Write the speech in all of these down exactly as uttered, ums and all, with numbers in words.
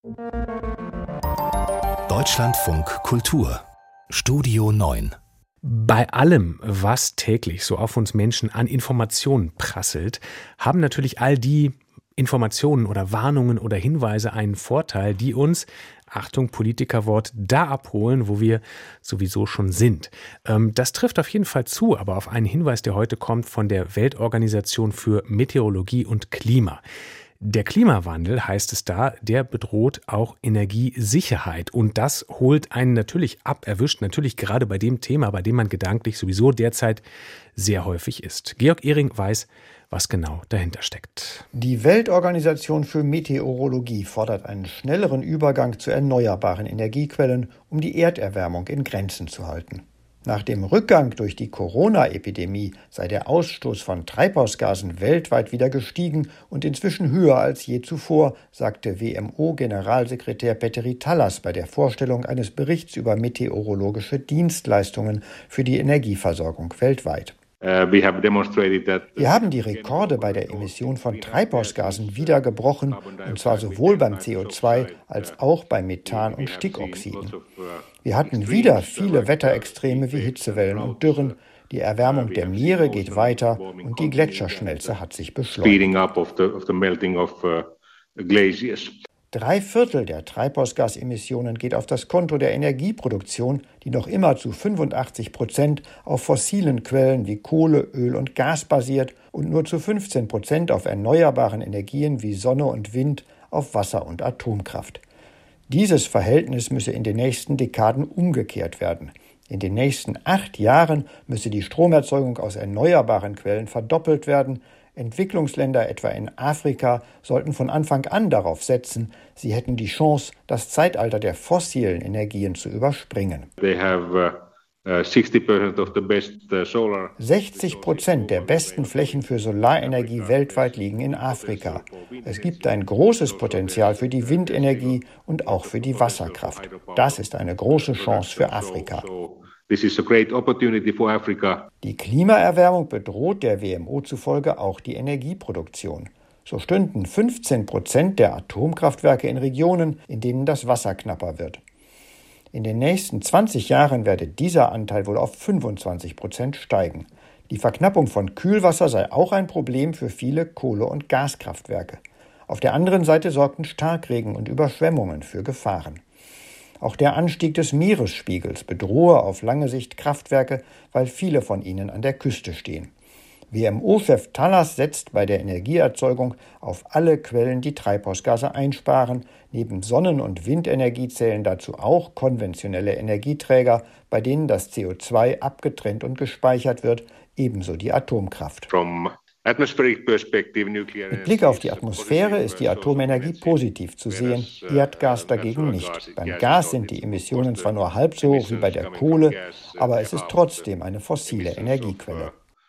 Deutschlandfunk Kultur Studio neun. Bei allem, was täglich so auf uns Menschen an Informationen prasselt, haben natürlich all die Informationen oder Warnungen oder Hinweise einen Vorteil, die uns, Achtung, Politikerwort, da abholen, wo wir sowieso schon sind. Ähm, das trifft auf jeden Fall zu, aber auf einen Hinweis, der heute kommt von der Weltorganisation für Meteorologie und Klima. Der Klimawandel, heißt es da, der bedroht auch Energiesicherheit. Und das holt einen natürlich ab, erwischt natürlich gerade bei dem Thema, bei dem man gedanklich sowieso derzeit sehr häufig ist. Georg Ehring weiß, was genau dahinter steckt. Die Weltorganisation für Meteorologie fordert einen schnelleren Übergang zu erneuerbaren Energiequellen, um die Erderwärmung in Grenzen zu halten. Nach dem Rückgang durch die Corona-Epidemie sei der Ausstoß von Treibhausgasen weltweit wieder gestiegen und inzwischen höher als je zuvor, sagte W M O-Generalsekretär Petteri Talas bei der Vorstellung eines Berichts über meteorologische Dienstleistungen für die Energieversorgung weltweit. Wir haben die Rekorde bei der Emission von Treibhausgasen wieder gebrochen, und zwar sowohl beim C O zwei als auch bei Methan und Stickoxiden. Wir hatten wieder viele Wetterextreme wie Hitzewellen und Dürren. Die Erwärmung der Meere geht weiter und die Gletscherschmelze hat sich beschleunigt. Drei Viertel der Treibhausgasemissionen geht auf das Konto der Energieproduktion, die noch immer zu fünfundachtzig Prozent auf fossilen Quellen wie Kohle, Öl und Gas basiert und nur zu fünfzehn Prozent auf erneuerbaren Energien wie Sonne und Wind, auf Wasser und Atomkraft. Dieses Verhältnis müsse in den nächsten Dekaden umgekehrt werden. In den nächsten acht Jahren müsse die Stromerzeugung aus erneuerbaren Quellen verdoppelt werden. Entwicklungsländer, etwa in Afrika, sollten von Anfang an darauf setzen, sie hätten die Chance, das Zeitalter der fossilen Energien zu überspringen. sechzig Prozent der besten Flächen für Solarenergie weltweit liegen in Afrika. Es gibt ein großes Potenzial für die Windenergie und auch für die Wasserkraft. Das ist eine große Chance für Afrika. Die Klimaerwärmung bedroht der W M O zufolge auch die Energieproduktion. So stünden fünfzehn Prozent der Atomkraftwerke in Regionen, in denen das Wasser knapper wird. In den nächsten zwanzig Jahren werde dieser Anteil wohl auf fünfundzwanzig Prozent steigen. Die Verknappung von Kühlwasser sei auch ein Problem für viele Kohle- und Gaskraftwerke. Auf der anderen Seite sorgten Starkregen und Überschwemmungen für Gefahren. Auch der Anstieg des Meeresspiegels bedrohe auf lange Sicht Kraftwerke, weil viele von ihnen an der Küste stehen. W M O-Chef Talas setzt bei der Energieerzeugung auf alle Quellen, die Treibhausgase einsparen. Neben Sonnen- und Windenergie zählen dazu auch konventionelle Energieträger, bei denen das C O zwei abgetrennt und gespeichert wird, ebenso die Atomkraft. Mit Blick auf die Atmosphäre ist die Atomenergie positiv zu sehen, Erdgas dagegen nicht. Beim Gas sind die Emissionen zwar nur halb so hoch wie bei der Kohle, aber es ist trotzdem eine fossile Energiequelle.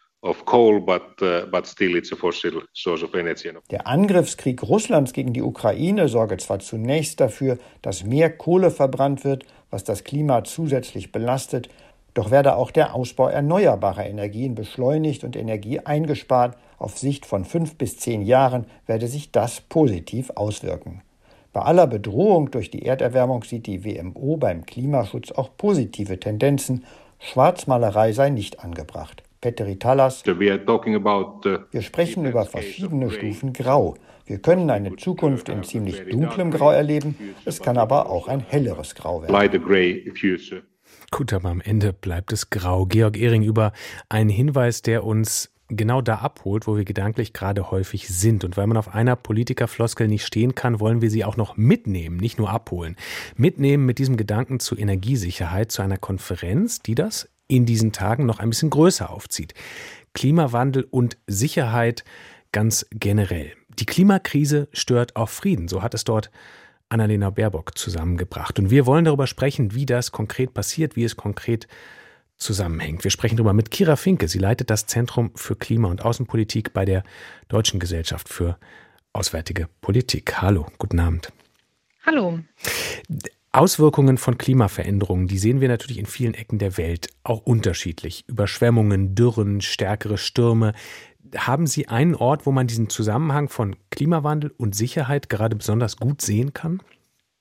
Der Angriffskrieg Russlands gegen die Ukraine sorge zwar zunächst dafür, dass mehr Kohle verbrannt wird, was das Klima zusätzlich belastet, doch werde auch der Ausbau erneuerbarer Energien beschleunigt und Energie eingespart. Auf Sicht von fünf bis zehn Jahren werde sich das positiv auswirken. Bei aller Bedrohung durch die Erderwärmung sieht die W M O beim Klimaschutz auch positive Tendenzen. Schwarzmalerei sei nicht angebracht. Petteri Talas: Wir sprechen über verschiedene Stufen Grau. Wir können eine Zukunft in ziemlich dunklem Grau erleben, es kann aber auch ein helleres Grau werden. Gut, aber am Ende bleibt es grau. Georg Ehring über einen Hinweis, der uns genau da abholt, wo wir gedanklich gerade häufig sind. Und weil man auf einer Politikerfloskel nicht stehen kann, wollen wir sie auch noch mitnehmen, nicht nur abholen. Mitnehmen mit diesem Gedanken zur Energiesicherheit, zu einer Konferenz, die das in diesen Tagen noch ein bisschen größer aufzieht. Klimawandel und Sicherheit ganz generell. Die Klimakrise stört auch Frieden, so hat es dort Annalena Baerbock zusammengebracht. Und wir wollen darüber sprechen, wie das konkret passiert, wie es konkret zusammenhängt. Wir sprechen darüber mit Kira Finke. Sie leitet das Zentrum für Klima- und Außenpolitik bei der Deutschen Gesellschaft für Auswärtige Politik. Hallo, guten Abend. Hallo. Auswirkungen von Klimaveränderungen, die sehen wir natürlich in vielen Ecken der Welt, auch unterschiedlich. Überschwemmungen, Dürren, stärkere Stürme. Haben Sie einen Ort, wo man diesen Zusammenhang von Klimawandel und Sicherheit gerade besonders gut sehen kann?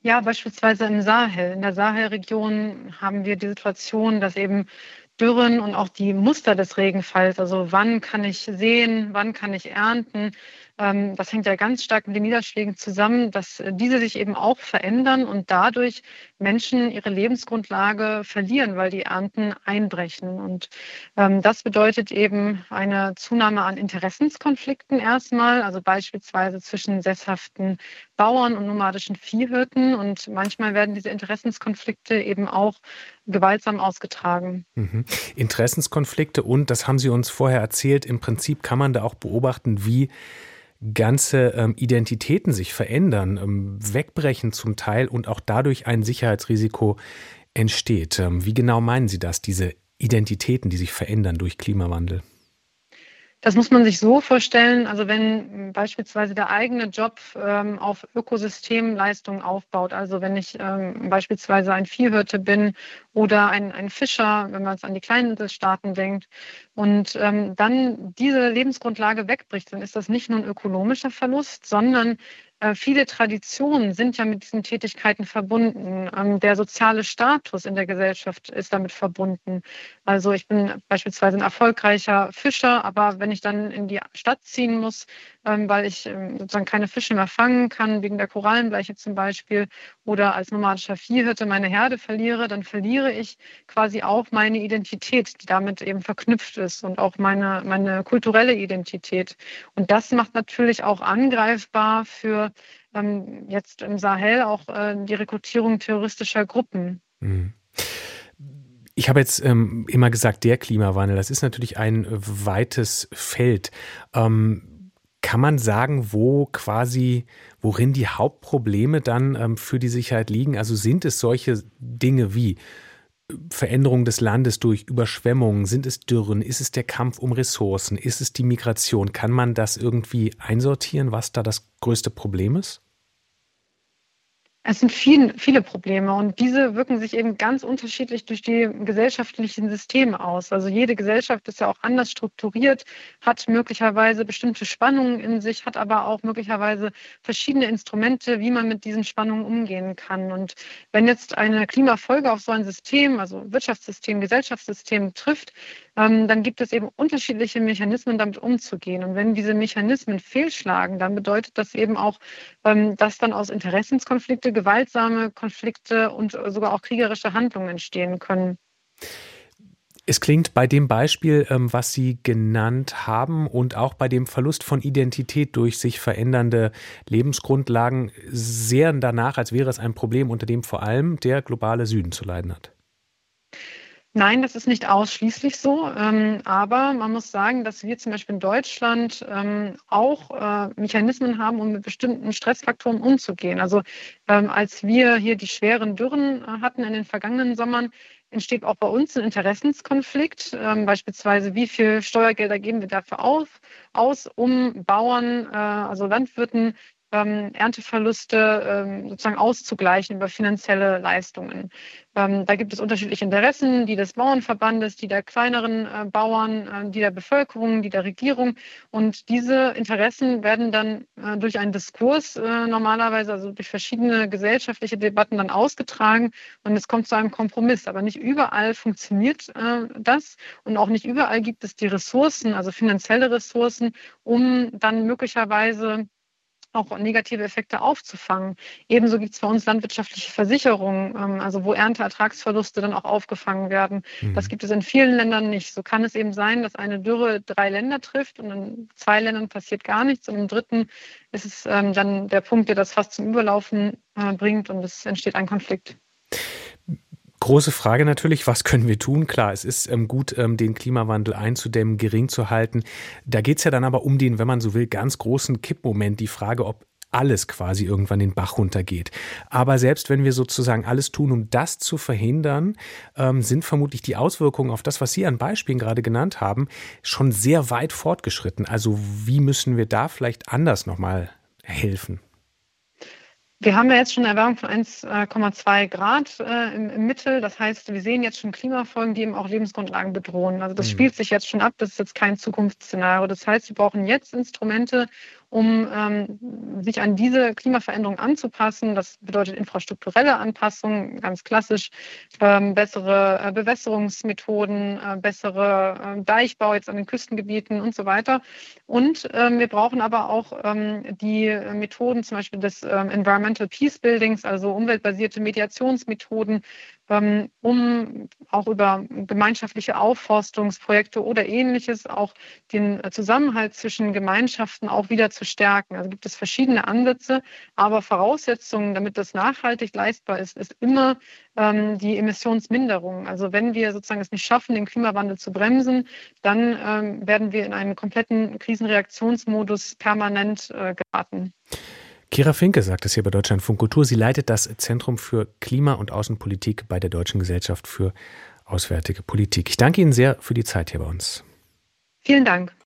Ja, beispielsweise im Sahel. In der Sahelregion haben wir die Situation, dass eben Dürren und auch die Muster des Regenfalls, also wann kann ich säen, wann kann ich ernten, ähm, das hängt ja ganz stark mit den Niederschlägen zusammen, dass äh, diese sich eben auch verändern und dadurch Menschen ihre Lebensgrundlage verlieren, weil die Ernten einbrechen. Und ähm, das bedeutet eben eine Zunahme an Interessenskonflikten erstmal, also beispielsweise zwischen sesshaften Bauern und nomadischen Viehhirten. Und manchmal werden diese Interessenskonflikte eben auch gewaltsam ausgetragen. Mhm. Interessenskonflikte und, das haben Sie uns vorher erzählt, im Prinzip kann man da auch beobachten, wie ganze ähm, Identitäten sich verändern, ähm, wegbrechen zum Teil und auch dadurch ein Sicherheitsrisiko entsteht. Ähm, wie genau meinen Sie das, diese Identitäten, die sich verändern durch Klimawandel? Das muss man sich so vorstellen, also wenn beispielsweise der eigene Job ähm, auf Ökosystemleistungen aufbaut, also wenn ich ähm, beispielsweise ein Viehhirte bin oder ein, ein Fischer, wenn man jetzt an die Kleininselstaaten denkt, und ähm, dann diese Lebensgrundlage wegbricht, dann ist das nicht nur ein ökonomischer Verlust, sondern äh, viele Traditionen sind ja mit diesen Tätigkeiten verbunden. Ähm, der soziale Status in der Gesellschaft ist damit verbunden. Also ich bin beispielsweise ein erfolgreicher Fischer, aber wenn ich dann in die Stadt ziehen muss, ähm, weil ich ähm, sozusagen keine Fische mehr fangen kann, wegen der Korallenbleiche zum Beispiel, oder als nomadischer Viehhirte meine Herde verliere, dann verliere ich quasi auch meine Identität, die damit eben verknüpft ist und auch meine, meine kulturelle Identität. Und das macht natürlich auch angreifbar für ähm, jetzt im Sahel auch äh, die Rekrutierung terroristischer Gruppen. Mhm. Ich habe jetzt ähm, immer gesagt, der Klimawandel, das ist natürlich ein weites Feld. Ähm, kann man sagen, wo quasi, worin die Hauptprobleme dann ähm, für die Sicherheit liegen? Also sind es solche Dinge wie Veränderung des Landes durch Überschwemmungen? Sind es Dürren? Ist es der Kampf um Ressourcen? Ist es die Migration? Kann man das irgendwie einsortieren, was da das größte Problem ist? Es sind viel, viele Probleme und diese wirken sich eben ganz unterschiedlich durch die gesellschaftlichen Systeme aus. Also jede Gesellschaft ist ja auch anders strukturiert, hat möglicherweise bestimmte Spannungen in sich, hat aber auch möglicherweise verschiedene Instrumente, wie man mit diesen Spannungen umgehen kann. Und wenn jetzt eine Klimafolge auf so ein System, also Wirtschaftssystem, Gesellschaftssystem trifft, ähm, dann gibt es eben unterschiedliche Mechanismen, damit umzugehen. Und wenn diese Mechanismen fehlschlagen, dann bedeutet das eben auch, ähm, dass dann aus Interessenskonflikte gewaltsame Konflikte und sogar auch kriegerische Handlungen entstehen können. Es klingt bei dem Beispiel, ähm, was Sie genannt haben und auch bei dem Verlust von Identität durch sich verändernde Lebensgrundlagen sehr danach, als wäre es ein Problem, unter dem vor allem der globale Süden zu leiden hat. Nein, das ist nicht ausschließlich so, ähm, aber man muss sagen, dass wir zum Beispiel in Deutschland ähm, auch äh, Mechanismen haben, um mit bestimmten Stressfaktoren umzugehen. Also ähm, als wir hier die schweren Dürren äh, hatten in den vergangenen Sommern, entsteht auch bei uns ein Interessenskonflikt, ähm, beispielsweise wie viel Steuergelder geben wir dafür auf, aus, um Bauern, äh, also Landwirten, ähm, Ernteverluste ähm, sozusagen auszugleichen über finanzielle Leistungen. Ähm, da gibt es unterschiedliche Interessen, die des Bauernverbandes, die der kleineren äh, Bauern, äh, die der Bevölkerung, die der Regierung. Und diese Interessen werden dann äh, durch einen Diskurs äh, normalerweise, also durch verschiedene gesellschaftliche Debatten dann ausgetragen und es kommt zu einem Kompromiss. Aber nicht überall funktioniert äh, das und auch nicht überall gibt es die Ressourcen, also finanzielle Ressourcen, um dann möglicherweise auch negative Effekte aufzufangen. Ebenso gibt es bei uns landwirtschaftliche Versicherungen, also wo Ernteertragsverluste dann auch aufgefangen werden. Mhm. Das gibt es in vielen Ländern nicht. So kann es eben sein, dass eine Dürre drei Länder trifft und in zwei Ländern passiert gar nichts und im dritten ist es ähm, dann der Punkt, der das fast zum Überlaufen äh, bringt und es entsteht ein Konflikt. Große Frage natürlich, was können wir tun? Klar, es ist ähm, gut, ähm, den Klimawandel einzudämmen, gering zu halten. Da geht es ja dann aber um den, wenn man so will, ganz großen Kippmoment, die Frage, ob alles quasi irgendwann den Bach runtergeht. Aber selbst wenn wir sozusagen alles tun, um das zu verhindern, ähm, sind vermutlich die Auswirkungen auf das, was Sie an Beispielen gerade genannt haben, schon sehr weit fortgeschritten. Also wie müssen wir da vielleicht anders nochmal helfen? Wir haben ja jetzt schon eine Erwärmung von eins Komma zwei Grad äh, im, im Mittel. Das heißt, wir sehen jetzt schon Klimafolgen, die eben auch Lebensgrundlagen bedrohen. Also das mhm. spielt sich jetzt schon ab. Das ist jetzt kein Zukunftsszenario. Das heißt, wir brauchen jetzt Instrumente, um ähm, sich an diese Klimaveränderung anzupassen. Das bedeutet infrastrukturelle Anpassung, ganz klassisch, ähm, bessere äh, Bewässerungsmethoden, äh, bessere äh, Deichbau jetzt an den Küstengebieten und so weiter. Und ähm, wir brauchen aber auch ähm, die Methoden zum Beispiel des ähm, Environmental Peace Buildings, also umweltbasierte Mediationsmethoden, ähm, um auch über gemeinschaftliche Aufforstungsprojekte oder Ähnliches auch den Zusammenhalt zwischen Gemeinschaften auch wieder zu stärken. Also gibt es verschiedene Ansätze, aber Voraussetzungen, damit das nachhaltig leistbar ist, ist immer ähm, die Emissionsminderung. Also wenn wir sozusagen es nicht schaffen, den Klimawandel zu bremsen, dann ähm, werden wir in einen kompletten Krisenreaktionsmodus permanent äh, geraten. Kira Finke sagt es hier bei Deutschlandfunk Kultur. Sie leitet das Zentrum für Klima- und Außenpolitik bei der Deutschen Gesellschaft für Auswärtige Politik. Ich danke Ihnen sehr für die Zeit hier bei uns. Vielen Dank.